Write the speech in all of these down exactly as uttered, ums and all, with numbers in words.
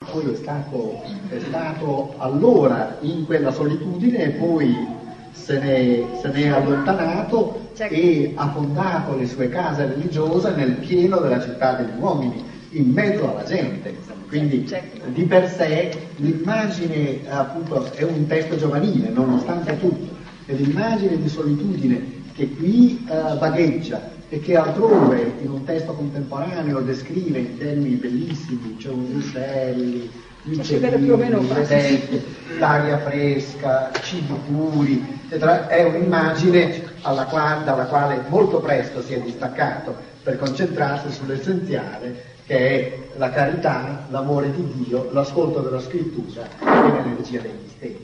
poi è stato, è stato allora in quella solitudine e poi se ne, se ne è allontanato e ha fondato le sue case religiose nel pieno della città degli uomini, in mezzo alla gente. Quindi di per sé l'immagine, appunto, è un testo giovanile nonostante tutto, e l'immagine di solitudine che qui uh, vagheggia e che altrove in un testo contemporaneo descrive in termini bellissimi, cioè un uccelli, gli uccellini, l'aria fresca, cibi puri, eccetera, è un'immagine alla quale, dalla quale molto presto si è distaccato per concentrarsi sull'essenziale, che è la carità, l'amore di Dio, l'ascolto della scrittura e l'energia dei misteri.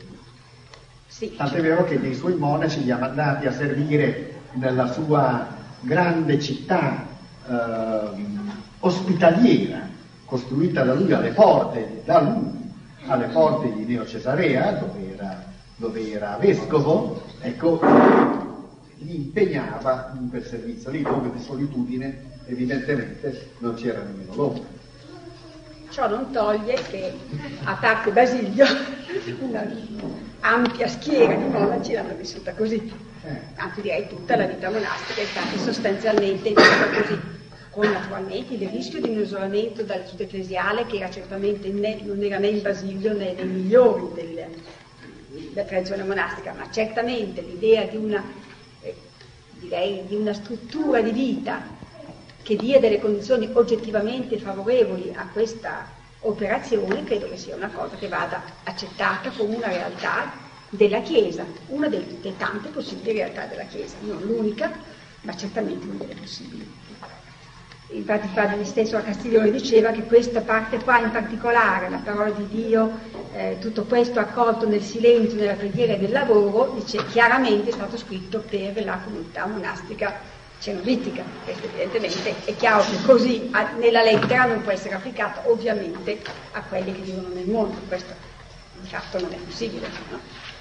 Sì. Tant'è vero che dei suoi monaci li ha mandati a servire nella sua grande città eh, ospitaliera, costruita da lui alle porte, da lui, alle porte di Neo Cesarea, dove era, dove era vescovo, ecco, li impegnava in quel servizio. Lì dove di solitudine evidentemente non c'era nemmeno l'ombra. Ciò non toglie che, a parte Basilio, una ampia schiera di monaci l'hanno vissuta così. Anzi, direi tutta la vita monastica è stata sostanzialmente vissuta così, con naturalmente il rischio di un isolamento dal sud ecclesiale, che era certamente né, non era né in Basilio né nei migliori del, della tradizione monastica, ma certamente l'idea di una, eh, direi, di una struttura di vita che dia delle condizioni oggettivamente favorevoli a questa operazione, credo che sia una cosa che vada accettata come una realtà della Chiesa, una delle, delle tante possibili realtà della Chiesa, non l'unica, ma certamente una delle possibili. Infatti padre stesso a Castiglione diceva che questa parte qua in particolare, la parola di Dio, eh, tutto questo accolto nel silenzio, nella preghiera e nel lavoro, dice chiaramente è stato scritto per la comunità monastica cenobitica. Questo evidentemente è chiaro che così a, nella lettera non può essere applicato ovviamente a quelli che vivono nel mondo, questo di fatto non è possibile, no?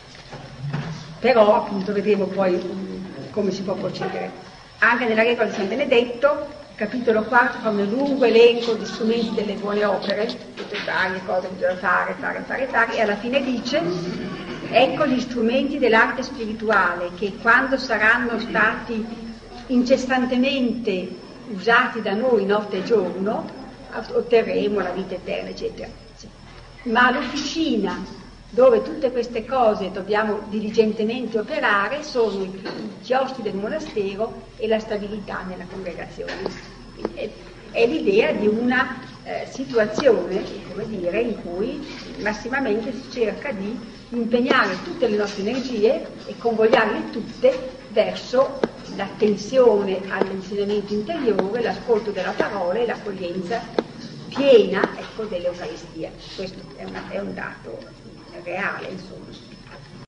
Però appunto vedremo poi um, come si può procedere. Anche nella regola di San Benedetto, capitolo quarto, fa un lungo elenco di strumenti delle buone opere, tutte varie cose che bisogna fare, fare, fare, fare, e alla fine dice: ecco gli strumenti dell'arte spirituale che quando saranno stati incessantemente usati da noi notte e giorno otterremo la vita eterna, eccetera. Sì. Ma l'officina dove tutte queste cose dobbiamo diligentemente operare sono i, i chiostri del monastero e la stabilità nella congregazione. È, è l'idea di una eh, situazione, come dire, in cui massimamente si cerca di impegnare tutte le nostre energie e convogliarle tutte verso l'attenzione all'insegnamento interiore, l'ascolto della parola e l'accoglienza piena, ecco, dell'Eucaristia. Questo è, una, è un dato reale, insomma.